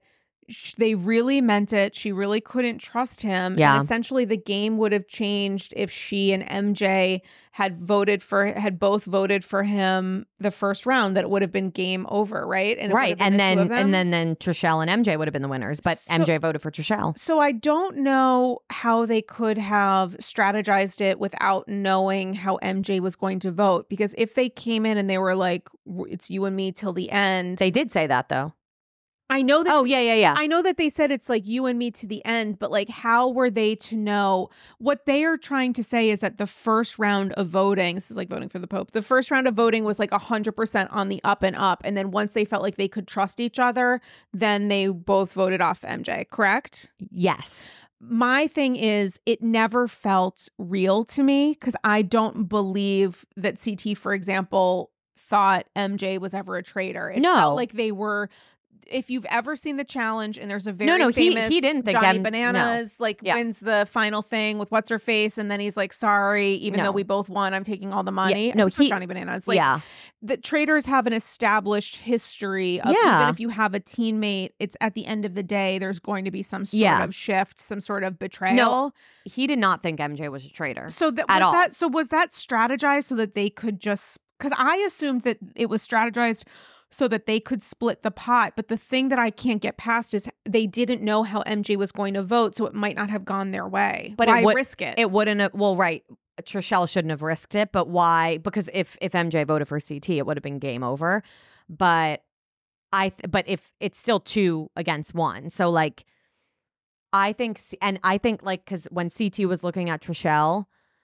sh- they really meant it. She really couldn't trust him. Yeah. And essentially the game would have changed if she and M J had voted for, had both voted for him the first round, that it would have been game over, right? And it would Right. have been And the then two of them. and then then Trishelle and M J would have been the winners, but So- M J voted for Trishelle. So I don't know how they could have strategized it without knowing how M J was going to vote. Because if they came in and they were like, it's you and me till the end. They did say that though. I know that. Oh, yeah, yeah, yeah. I know that they said it's like you and me to the end, but like, how were they to know? What they are trying to say is that the first round of voting, this is like voting for the Pope, the first round of voting was like one hundred percent on the up and up. And then once they felt like they could trust each other, then they both voted off M J, correct? Yes. My thing is, it never felt real to me because I don't believe that C T, for example, thought M J was ever a traitor. It No. felt like they were. If you've ever seen The Challenge, and there's a very No, no, he- famous he didn't think Johnny M- Bananas like Yeah. wins the final thing with what's her face, and then he's like, "Sorry, even No. though we both won, I'm taking all the money." Yeah, I no, think it was he- Johnny Bananas. Like, yeah. the traitors have an established history of Yeah. even if you have a teammate, it's at the end of the day, there's going to be some sort Yeah. of shift, some sort of betrayal. No, he did not think M J was a traitor. So that At was all. that. So was that strategized so that they could just? Because I assumed that it was strategized so that they could split the pot. But the thing that I can't get past is they didn't know how M J was going to vote, so it might not have gone their way. But Why it would risk it? It wouldn't have. Well, right. Trishelle shouldn't have risked it, but why? Because if if M J voted for C T, it would have been game over. But I. Th- but if it's still two against one, so like, I think, C- and I think like because when C T was looking at Trishelle,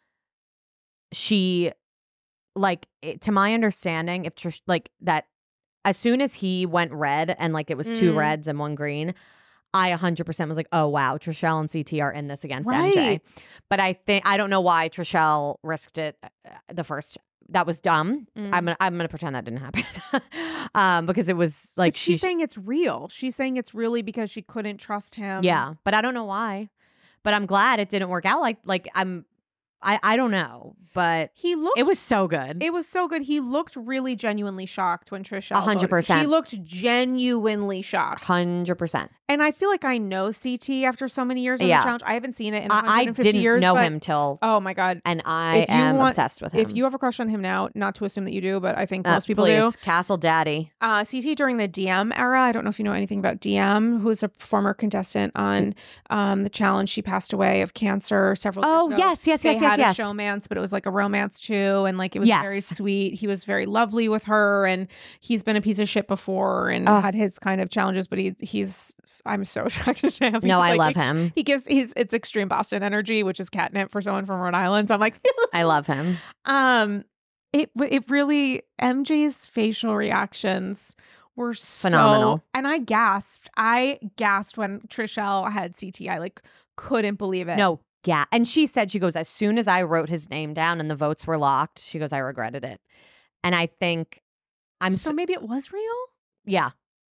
she, like, it, to my understanding, if Trish like that. As soon as he went red and like it was two Mm. reds and one green, I one hundred percent was like, oh, wow, Trishelle and C T are in this against Right. M J. But I think, I don't know why Trishelle risked it uh, the first. That was dumb. Mm. I'm gonna, I'm gonna pretend that didn't happen. um, because it was like, But she's she, saying it's real. She's saying it's really because she couldn't trust him. yeah, but I don't know why. But I'm glad it didn't work out. Like, like I'm, I, I don't know, but He looked. it was so good. It was so good. He looked really genuinely shocked when Trishelle A hundred voted. percent. She looked genuinely shocked. Hundred percent. And I feel like I know C T after so many years on Yeah. the challenge. I haven't seen it in I, I one hundred fifty didn't years. know but- him till, Oh my God. and I If you am want- obsessed with him. If you have a crush on him now, not to assume that you do, but I think Uh, most people please, do. Castle Daddy. Uh, C T during the D M era, I don't know if you know anything about D M, who's a former contestant on um, the challenge. She passed away of cancer several years Oh ago. yes, yes, They yes, yes, had yes. a showmance, but it was like a romance too, and like it was Yes. very sweet. He was very lovely with her, and he's been a piece of shit before and Oh. had his kind of challenges. But he he's I'm so attracted to him. No, He's, I like, love ex- him. He gives he's it's extreme Boston energy, which is catnip for someone from Rhode Island. So I'm like, I love him. um, it it really M J's facial reactions were so, Phenomenal. and I gasped. I gasped when Trishelle had C T. I like couldn't believe it. No, yeah. And she said, she goes, as soon as I wrote his name down and the votes were locked, she goes, I regretted it. And I think I'm so so, maybe it was real. yeah.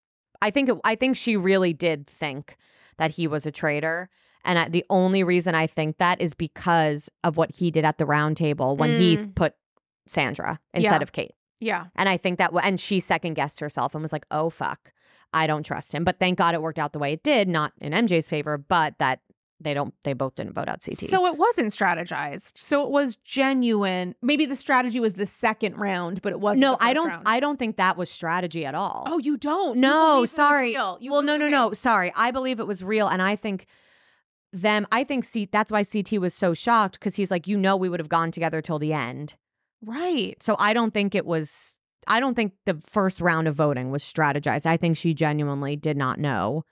I think it, I think she really did think that he was a traitor. And I, the only reason I think that is because of what he did at the round table when he Mm. put Sandra instead Yeah. of Kate. Yeah. And I think that, w- and she second guessed herself and was like, oh, fuck, I don't trust him. But thank God it worked out the way it did, not in M J's favor, but that they don't, they both didn't vote out C T. So it wasn't strategized. So it was genuine. Maybe the strategy was the second round, but it wasn't. no, the first I don't, round. I don't think that was strategy at all. Oh, you don't? You no, believe it was sorry. real. You well, no, no, okay. no, sorry. I believe it was real. And I think them, I think C, that's why C T was so shocked because he's like, you know, we would have gone together till the end. Right. So I don't think it was, I don't think the first round of voting was strategized. I think she genuinely did not know,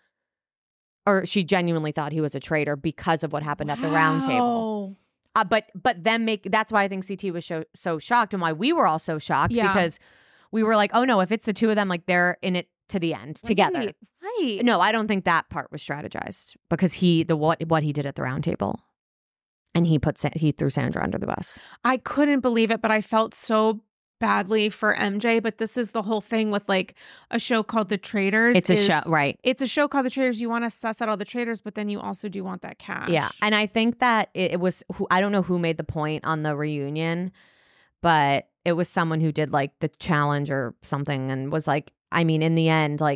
or she genuinely thought he was a traitor because of what happened at the round table. Wow. Uh, but but then make that's why I think C T was so, so shocked and why we were all so shocked Yeah. because we were like, oh no, if it's the two of them, like they're in it to the end together. Right. Right. No, I don't think that part was strategized because he the what what he did at the round table, and he put Sa- he threw Sandra under the bus. I couldn't believe it, but I felt so badly for M J. But this is the whole thing with like a show called The Traitors. It's a is- show, right? It's a show called The Traitors. You want to suss out all the traitors, but then you also do want that cash. Yeah, and I think that it, it was who I don't know who made the point on the reunion, but it was someone who did like the challenge or something and was like, I mean, in the end, like,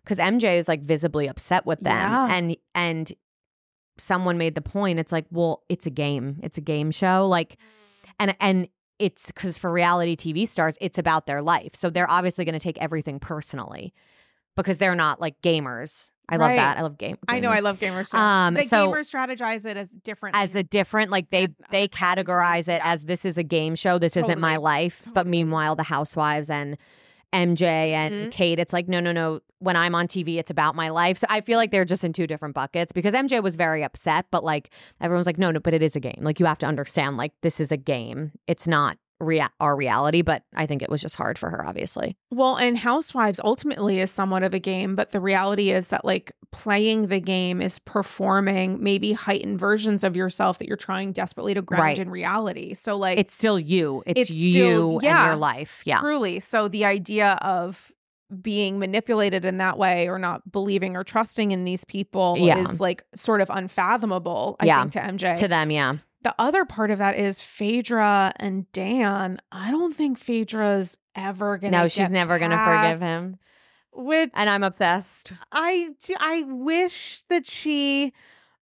because M J is like visibly upset with them, Yeah. and and someone made the point. It's like, well, it's a game. It's a game show. Like, and and it's because for reality T V stars, it's about their life. So they're obviously going to take everything personally because they're not like gamers. I love Right. that. I love game. I know. gamers. I love gamers too. Um, the so- gamers strategize it as different. As a different, like they And they other categorize it yeah. as this is a game show. This isn't my Totally. life. But Totally. meanwhile, the housewives and M J and Mhm. Kate, it's like, no, no, no. When I'm on T V, it's about my life. So I feel like they're just in two different buckets because M J was very upset, but like everyone's like, no, no, but it is a game. Like you have to understand, like this is a game. It's not rea- our reality. But I think it was just hard for her, obviously. Well, and Housewives ultimately is somewhat of a game, but the reality is that like playing the game is performing maybe heightened versions of yourself that you're trying desperately to ground Right. in reality. So like It's still you. It's, It's you still- and yeah. your life. Yeah. truly. So the idea of being manipulated in that way or not believing or trusting in these people Yeah. is like sort of unfathomable, I Yeah. think, to M J. To them, yeah. The other part of that is Phaedra and Dan. I don't think Phaedra's ever gonna No, she's get never going to past- forgive him. Which And I'm obsessed. I do- I wish that she,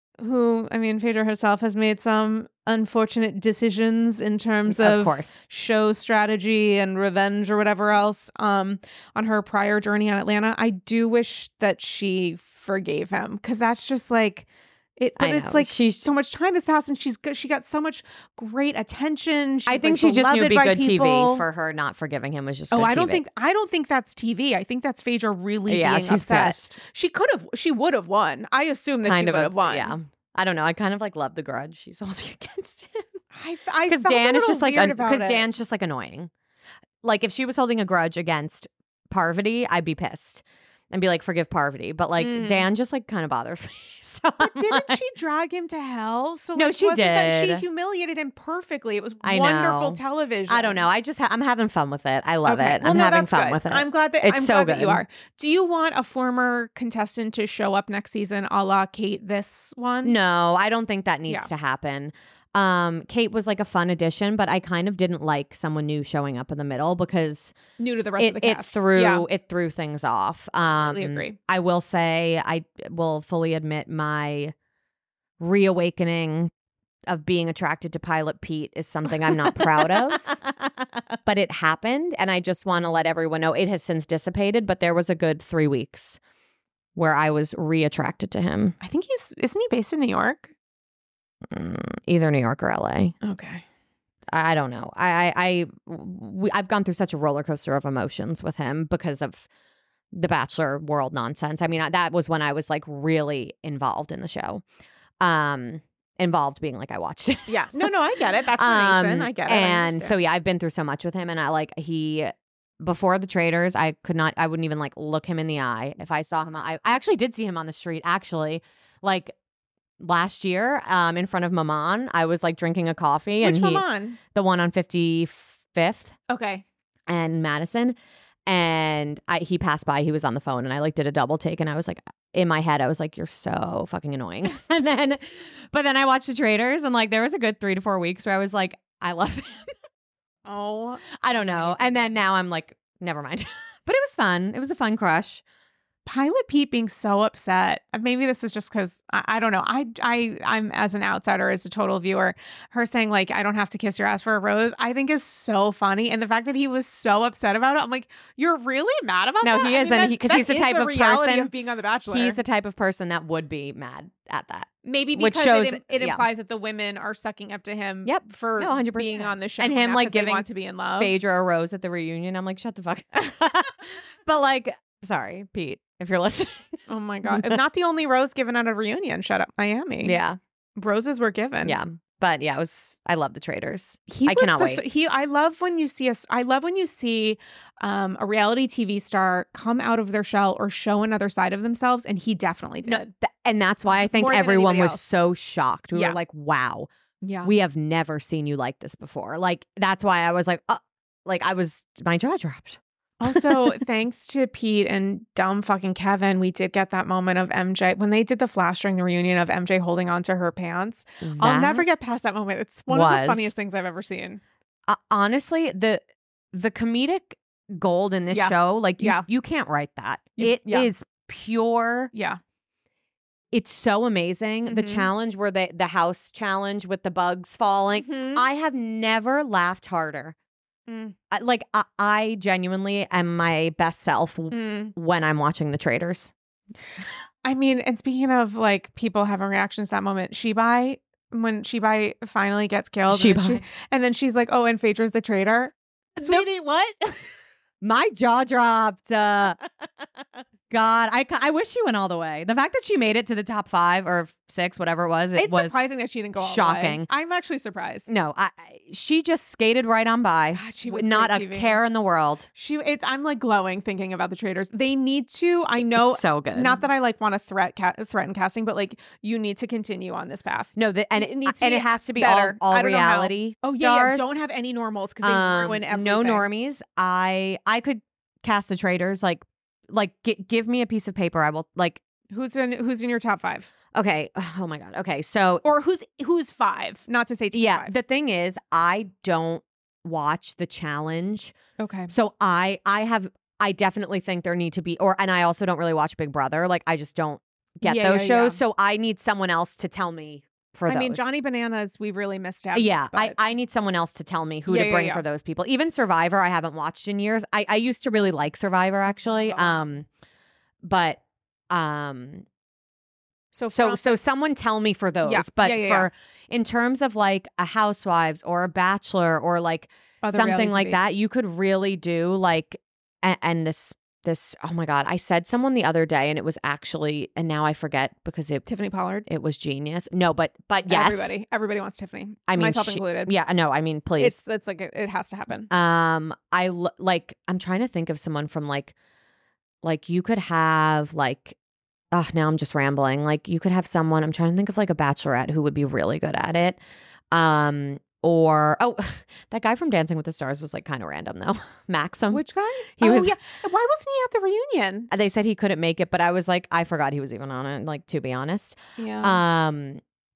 who I mean, Phaedra herself has made some unfortunate decisions in terms of, Of course. show strategy and revenge or whatever else um on her prior journey on Atlanta. I do wish that she forgave him because that's just like it. But I it's know. like She's- so much time has passed and she's good. She got so much great attention. She's I think like, she just knew it'd be beloved by good people. T V for her not forgiving him was just Oh, good I don't T V. think I don't think that's T V. I think that's Phaedra really yeah, being she's upset. pissed. She could have. She would have won. I assume that Kind she of would a- have won. Yeah. I don't know. I kind of like love the grudge she's holding against him. I, I Because felt a Dan is little just like weird about because it. Dan's just like annoying. Like if she was holding a grudge against Parvati, I'd be pissed and be like, forgive Parvati. But like Mm. Dan just like kind of bothers me. So But didn't she drag him to hell? So No, like, she wasn't That she did. humiliated him perfectly. It was I wonderful know. television. I don't know. I just ha- I'm having fun with it. I love Okay. it. Well, I'm no, having that's fun good. with it. I'm glad that It's I'm so glad that you good. are. Do you want a former contestant to show up next season, a la Kate? This one? No, I don't think that needs Yeah. to happen. Um, Kate was like a fun addition, but I kind of didn't like someone new showing up in the middle because New to the rest it, of the it cast. threw Yeah. it threw things off. Um, Completely agree. I will say I will fully admit my reawakening of being attracted to Pilot Pete is something I'm not proud of, but it happened, and I just want to let everyone know it has since dissipated. But there was a good three weeks where I was re-attracted to him, I think he's isn't he based in New York? mm, either New York or L A. Okay. I I don't know. I, I, I we, I've gone through such a roller coaster of emotions with him because of the Bachelor world nonsense. I mean, I, that was when I was like really involved in the show. Um, involved being like I watched it. Yeah. No, no, I get it. Bachelor Nation. I get it. I And so understand. yeah, I've been through so much with him, and I like he. Before the Traders, I could not. I wouldn't even like look him in the eye if I saw him. I, I actually did see him on the street. Actually, like last year, um, in front of Maman, I was like drinking a coffee, Which and he, Maman? the one on fifty-fifth Okay. and Madison, and I he passed by. He was on the phone, and I like did a double take, and I was like, in my head, I was like, "You're so fucking annoying." And then, but then I watched the Traders, and like there was a good three to four weeks where I was like, "I love him." Oh, I don't know. And then now I'm like, never mind. But it was fun. It was a fun crush. Pilot Pete being so upset. uh, Maybe this is just because I, I don't know. I I I'm as an outsider, as a total viewer, her saying like I don't have to kiss your ass for a rose, I think is so funny. And the fact that he was so upset about it, I'm like, you're really mad about No, that? he I is, mean, and that- he- 'cause that he's the is type of reality person- of being on The Bachelor. He's the type of person that would be mad at that. Maybe which because shows- it, it yeah. implies that the women are sucking up to him. Yep. for No, one hundred percent. being on the show And him, now like, 'cause they giving want to be in love. Phaedra a rose at the reunion. I'm like, shut the fuck up. But like, sorry, Pete, if you're listening. Oh my god! Not the only rose given at a reunion. Shut up, Miami. Yeah. Roses were given. Yeah. But yeah, it was, I love the Traders. He I was cannot just- wait. He, I love when you see us. I love when you see um, a reality T V star come out of their shell or show another side of themselves, and he definitely did. No, th- and that's why I think More than everyone anybody was else. so shocked. We Yeah. were like, wow, Yeah, we have never seen you like this before. Like, that's why I was like, uh, like I was, my jaw dropped. Also, thanks to Pete and dumb fucking Kevin, we did get that moment of M J when they did the flash during the reunion of M J holding onto her pants. I'll That never get past that moment. It's one of was- the funniest things I've ever seen. uh, honestly, the the comedic gold in this Yeah. show, like you, Yeah. you can't write that. You- It yeah. is pure. Yeah. It's so amazing. Mm-hmm. The challenge where the, the house challenge with the bugs falling. Mm-hmm. I have never laughed harder. Mm. I, like, I, I genuinely am my best self mm. when I'm watching The Traitors. I mean, and speaking of like people having reactions to that moment, Shibai, when Shibai finally gets killed, Shibai. And, she, and then she's like, oh, and Phaedra's the traitor. Sweetie, nope. What? My jaw dropped. Uh, God, I, I wish she went all the way. The fact that she made it to the top five or six, whatever it was, it it's was surprising that she didn't go all shocking. The way. I'm actually surprised. No, I, she just skated right on by. God, she was not a T V. Care in the world. She, it's. I'm like glowing thinking about The Traitors. They need to. I know, it's so good. Not that I like want to threat ca- threaten casting, but like you need to continue on this path. No, the, and it, it needs and to it has to be better. all, all reality. Oh stars. yeah, yeah, don't have any normals because they um, ruin everything. No normies. I I could cast The Traitors like. Like, g- give me a piece of paper. I will, like... Who's in Who's in your top five? Okay. Oh, my God. Okay, so... Or who's who's five? Not to say top yeah, five. The thing is, I don't watch the challenge. Okay. So I I have... I definitely think there need to be... or And I also don't really watch Big Brother. Like, I just don't get yeah, those yeah, shows. Yeah. So I need someone else to tell me for I those. mean, Johnny Bananas, we really missed out. Yeah, but... I, I need someone else to tell me who yeah, to bring yeah, yeah. for those people. Even Survivor, I haven't watched in years. I, I used to really like Survivor, actually. Oh. Um... But um so so from, so someone tell me for those. Yeah, but yeah, yeah, for yeah. in terms of like a Housewives or a Bachelor or like Other something like T V. that, you could really do like and, and this this oh my God, I said someone the other day and it was actually and now I forget because it Tiffany Pollard. It was genius. No, but but yes. Everybody. Everybody wants Tiffany. I mean myself she, included. Yeah, no, I mean please. It's it's like it, it has to happen. Um I l- like I'm trying to think of someone from like Like you could have like, oh, now I'm just rambling. Like you could have someone, I'm trying to think of like a bachelorette who would be really good at it. Um, or, oh, that guy from Dancing with the Stars was like kind of random though. Maxim. Which guy? He oh, was, yeah. Why wasn't he at the reunion? They said he couldn't make it, but I was like, I forgot he was even on it, like to be honest. Yeah. Um,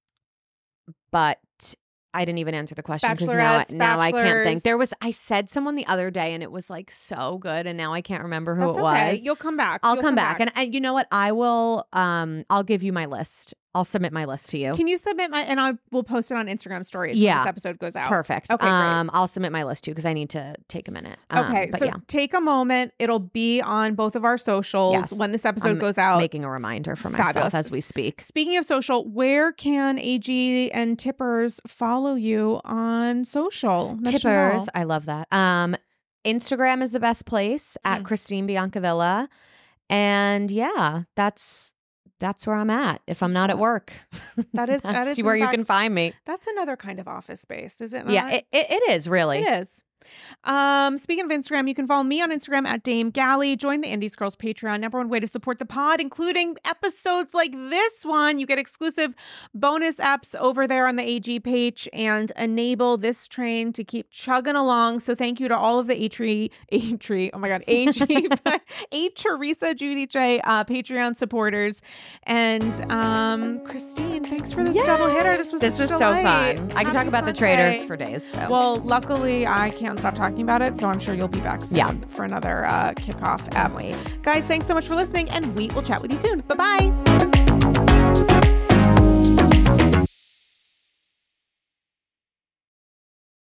but I didn't even answer the question because now, I, now I can't think. There was I said someone the other day and it was like so good and now I can't remember who That's it okay. was. You'll come back. I'll You'll come, come back. back. And, and you know what? I will um I'll give you my list. I'll submit my list to you. Can you submit my and I will post it on Instagram stories yeah. when this episode goes out. Perfect. Okay, um great. I'll submit my list to you because I need to take a minute. Um, okay, but so yeah. take a moment. It'll be on both of our socials yes. when this episode I'm goes out. Making a reminder for myself Fabulous. as we speak. Speaking of social, where can A G and Tippers follow you on social? Let Tippers, you know. I love that. Um, Instagram is the best place at Mm. Christine Biancavilla, and yeah, that's that's where I'm at. If I'm not at work, That is that's that is where in you fact, can find me. That's another kind of office space, is it not? Yeah, it, it, it is really. It is. Um, speaking of Instagram, you can follow me on Instagram at Dame Galley. Join the Indie Scrolls Patreon, number one way to support the pod, including episodes like this one. You get exclusive bonus apps over there on the A G page and enable this train to keep chugging along. So thank you to all of the A-Tree, A-Tree, oh my God, A G, A Teresa, Judy J, uh, Patreon supporters. And um, Christine, thanks for this Yay! double hitter. This was This such was a so delight. fun. I could talk Happy about the Sunday. Traitors for days. So. Well, luckily, I can't stop talking about it, so I'm sure you'll be back soon Yeah. for another uh, kickoff app. Guys, thanks so much for listening, and we will chat with you soon. Bye-bye.